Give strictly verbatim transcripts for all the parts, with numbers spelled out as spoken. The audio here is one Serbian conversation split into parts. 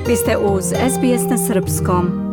Vi ste uz S B S na srpskom.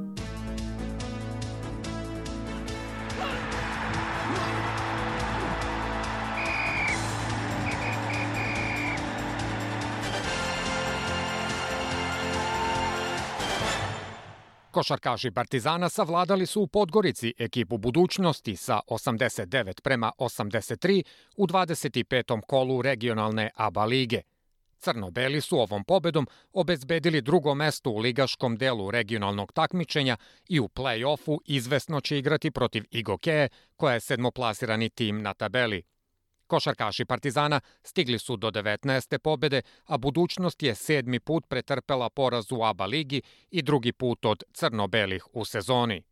Košarkaši Partizana savladali su u Podgorici ekipu Budućnosti sa osamdeset devet prema osamdeset tri u dvadeset petom kolu regionalne A B A lige. Crno-beli su ovom pobedom obezbedili drugo mesto u ligaškom delu regionalnog takmičenja i u play-offu izvesno će igrati protiv Igokeje, koja je sedmoplasirani tim na tabeli. Košarkaši Partizana stigli su do devetnaeste pobede, a Budućnost je sedmi put pretrpela poraz u A B A ligi i drugi put od crno-belih u sezoni.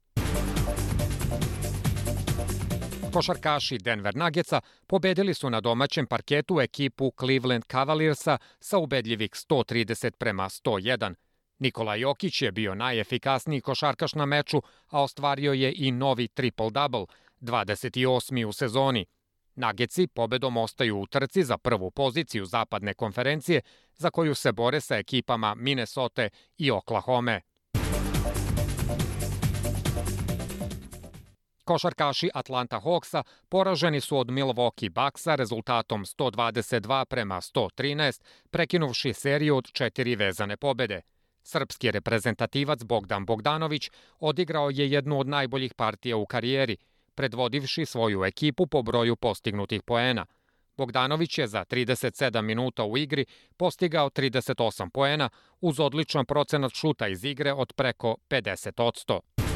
Košarkaši Denver Nuggetsa pobedili su na domaćem parketu ekipu Cleveland Cavaliersa sa ubedljivih sto trideset prema sto jedan. Nikola Jokić je bio najefikasniji košarkaš na meču, a ostvario je i novi triple-double, dvadeset osmi u sezoni. Nuggetsi pobedom ostaju u trci za prvu poziciju zapadne konferencije, za koju se bore sa ekipama Minnesote i Oklahome. Košarkaši Atlanta Hawksa poraženi su od Milwaukee Bucksa rezultatom sto dvadeset dva prema sto trinaest, prekinuvši seriju od četiri vezane pobede. Srpski reprezentativac Bogdan Bogdanović odigrao je jednu od najboljih partija u karijeri, predvodivši svoju ekipu po broju postignutih poena. Bogdanović je za trideset sedam minuta u igri postigao trideset osam poena uz odličan procenat šuta iz igre od preko pedeset posto.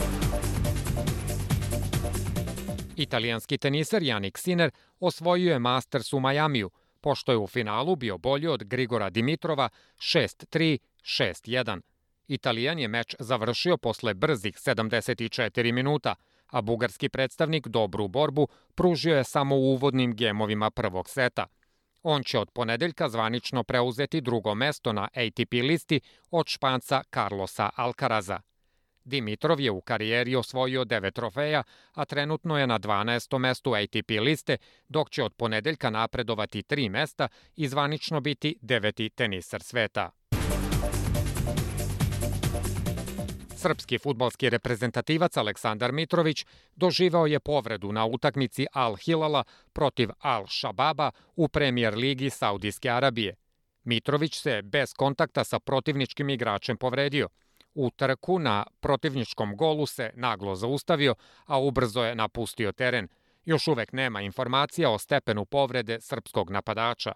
Italijanski teniser Jannik Sinner osvojio je Masters u Majamiju, pošto je u finalu bio bolji od Grigora Dimitrova šest tri, šest jedan. Italijan je meč završio posle brzih sedamdeset četiri minuta, a bugarski predstavnik dobru borbu pružio je samo u uvodnim gemovima prvog seta. On će od ponedeljka zvanično preuzeti drugo mesto na A T P listi od Španca Carlosa Alcaraza. Dimitrov je u karijeri osvojio devet trofeja, a trenutno je na dvanaestom mestu A T P liste, dok će od ponedeljka napredovati tri mesta i zvanično biti deveti teniser sveta. Srpski fudbalski reprezentativac Aleksandar Mitrović doživeo je povredu na utakmici Al Hilala protiv Al Shababa u Premier ligi Saudijske Arabije. Mitrović se bez kontakta sa protivničkim igračem povredio. U trku na protivničkom golu se naglo zaustavio, a ubrzo je napustio teren. Još uvek nema informacija o stepenu povrede srpskog napadača.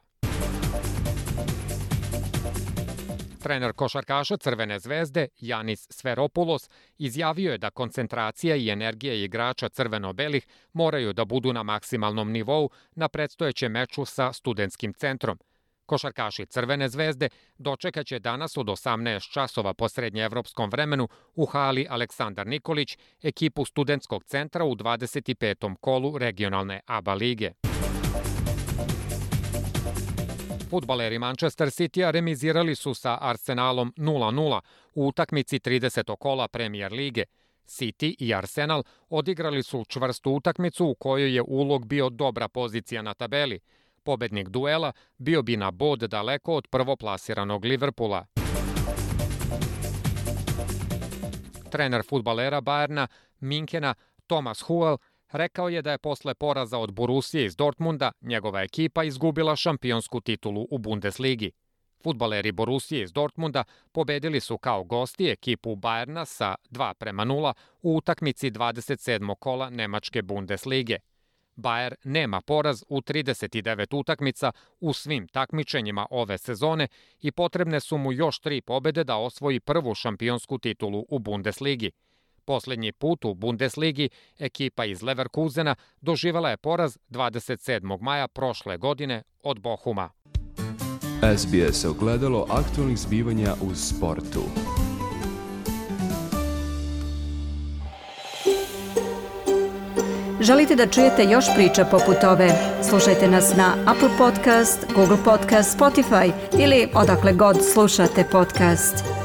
Trener košarkaša Crvene zvezde, Janis Sferopoulos, izjavio je da koncentracija i energija igrača crveno-belih moraju da budu na maksimalnom nivou na predstojećem meču sa Studentskim centrom. Košarkaši Crvene zvezde dočekaće danas od osamnaest časova po srednjeevropskom vremenu u hali Aleksandar Nikolić ekipu Studentskog centra u dvadeset petom kolu regionalne A B A lige. Fudbaleri Manchester Citya remizirali su sa Arsenalom nula nula u utakmici tridesetog kola Premier lige. City i Arsenal odigrali su čvrstu utakmicu u kojoj je ulog bio dobra pozicija na tabeli. Pobednik duela bio bi na bod daleko od prvoplasiranog Liverpoola. Trener fudbalera Bayerna Minchena Thomas Tuchel rekao je da je posle poraza od Borussije iz Dortmunda njegova ekipa izgubila šampionsku titulu u Bundesligi. Fudbaleri Borussije iz Dortmunda pobedili su kao gosti ekipu Bayerna sa dva prema nula u utakmici dvadeset sedmog kola Nemačke Bundeslige. Bayer nema poraz u trideset devet utakmica u svim takmičenjima ove sezone i potrebne su mu još tri pobede da osvoji prvu šampionsku titulu u Bundesligi. Poslednji put u Bundesligi ekipa iz Leverkusena doživela je poraz dvadeset sedmog maja prošle godine od Bochuma. S B S ogledalo aktualnih zbivanja u sportu. Želite da čujete još priča poput ove? Slušajte nas na Apple Podcast, Google Podcast, Spotify ili odakle god slušate podcast.